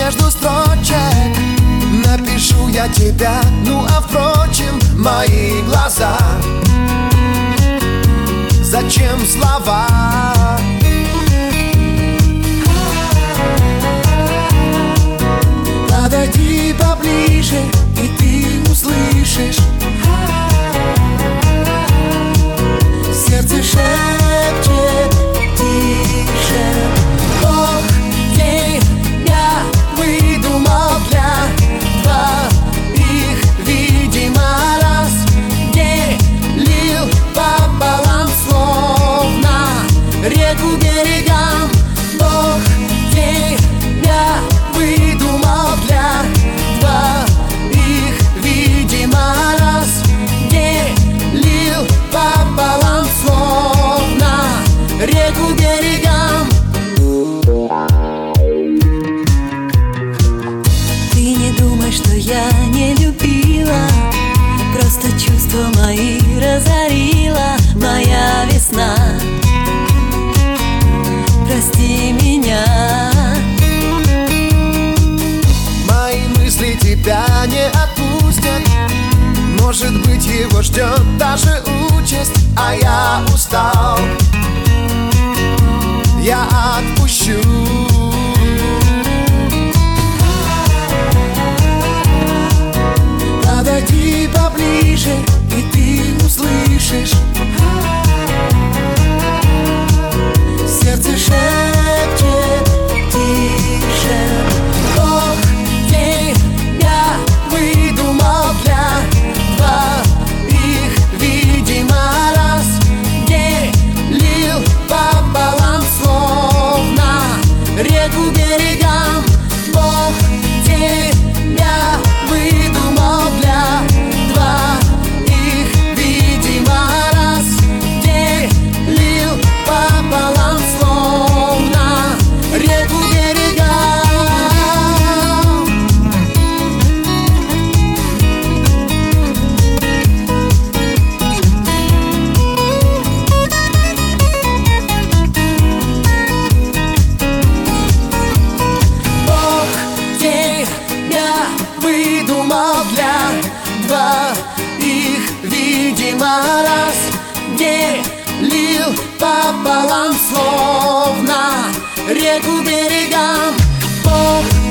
между строчек напишу я тебя. Ну а впрочем, мои глаза, зачем слова? Подойди поближе, и ты услышишь. Сердце шепчет тише. Бог тебя выдумал для двоих, видимо, раз делил пополам, словно реку берегам. Бог тебя выдумал для двоих, видимо, раз делил пополам, словно реку берегам. Ты не думай, что я не любила, просто чувства мои разорила моя весна. Прости меня. Мои мысли тебя не отпустят. Может быть, его ждет даже участь, а я устал. Я отпущу. Подойди поближе, и ты услышишь. Сердце шепчет тише. Бог тебя выдумал для двоих, видимо, раз делил пополам, словно реку берегам. Бог тебя выдумал для двоих, видимо, раз делил пополам, словно реку берегам. Бог тебя выдумал для двоих, видимо, раз делил пополам, словно реку берегам. Бог